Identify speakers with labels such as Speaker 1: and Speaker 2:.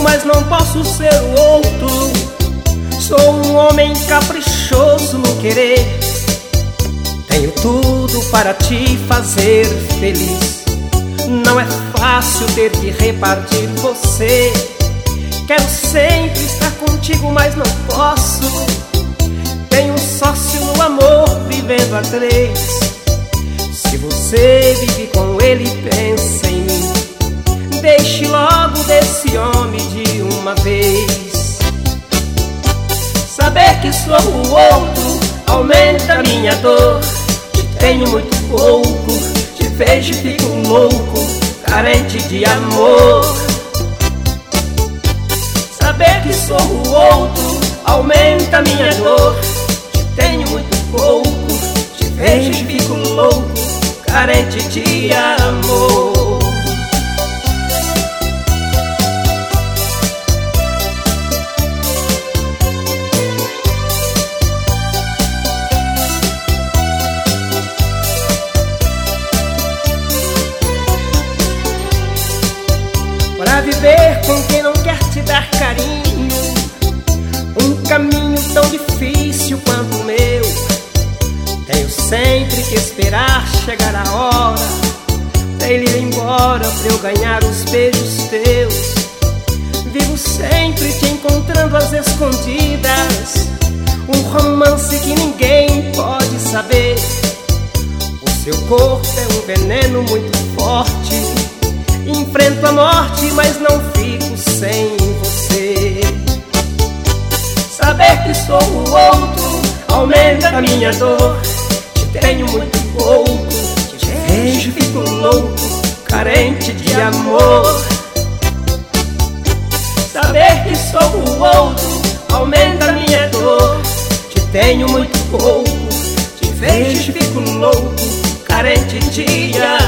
Speaker 1: mas não posso ser o outro. Sou um homem caprichoso no querer. Tenho tudo para te fazer feliz. Não é fácil ter que repartir você. Quero sempre estar contigo, mas não posso. Tenho um sócio no amor, vivendo a três. Se você vive com ele, pensa em mim. Deixe logo desse homem de uma vez. Saber que sou o outro aumenta a minha dor. Te tenho muito pouco, te vejo e fico louco, carente de amor. Saber que sou o outro aumenta a minha dor. Te tenho muito pouco, te vejo e fico louco, carente de amor. Para viver com quem não quer te dar carinho, um caminho tão difícil quanto o meu. Tenho sempre que esperar chegar a hora dele ir embora pra eu ganhar os beijos teus. Vivo sempre te encontrando às escondidas, um romance que ninguém pode saber. O seu corpo é um veneno muito forte. Enfrento a morte, mas não fico sem você. Saber que sou o outro aumenta a minha dor. Te tenho muito pouco, te vejo e fico louco, carente de amor. Saber que sou o outro aumenta a minha dor. Te tenho muito pouco, te vejo e fico louco, carente de amor.